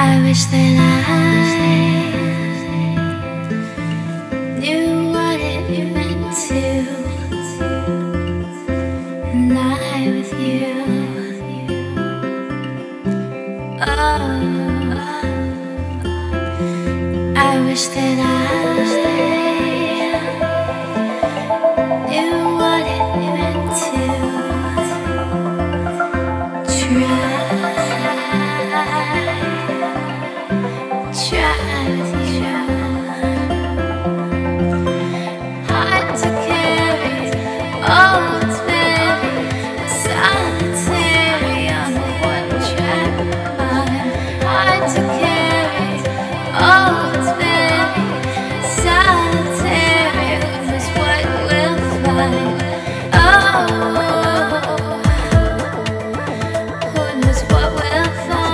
I wish that I knew what it meant to lie with you. Oh, I wish that I knew what it meant to try with you. Hard to carry, oh, it's very solitary on the one track mind. Hard to carry, oh, it's very solitary. Who knows what we'll find? Oh, who knows what we'll find?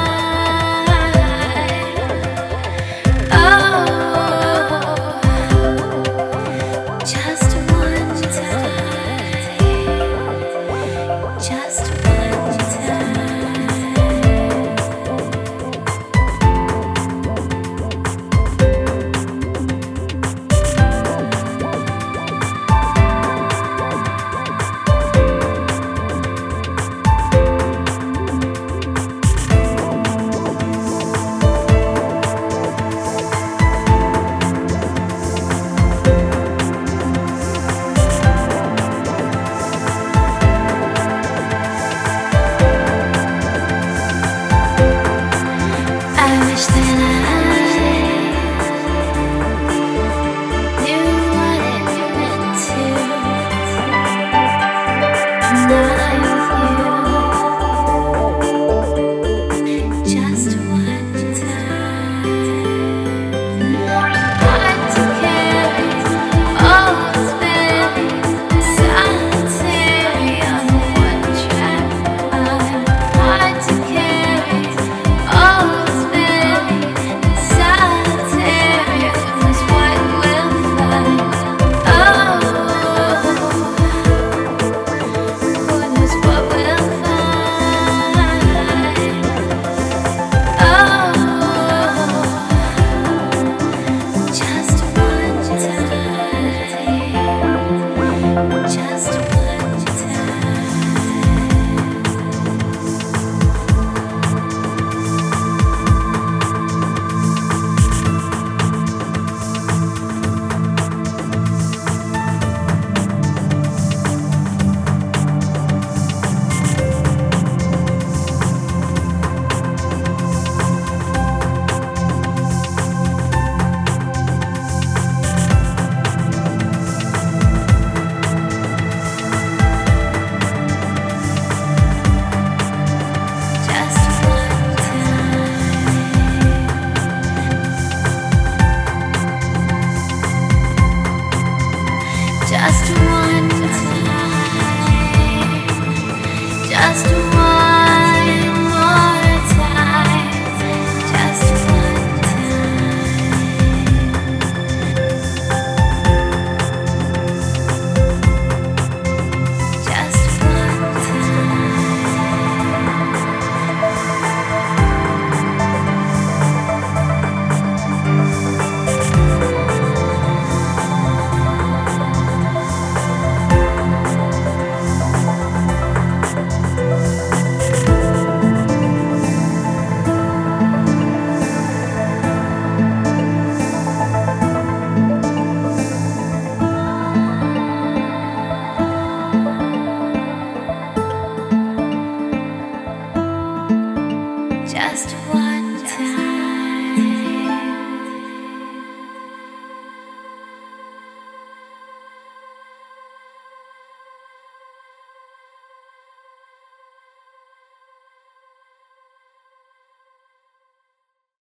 Just one time, just one time. I wish that I knew what it meant to lie with you. Just one time. Hard to carry, oh, it's very solitary on the one track mind. Hard to carry, oh, it's very solitary. Who knows what we'll find? Oh, who knows what we'll find? Oh, just one time, just one time. Just one time, just one time, just one more time, just one time, just one just one time.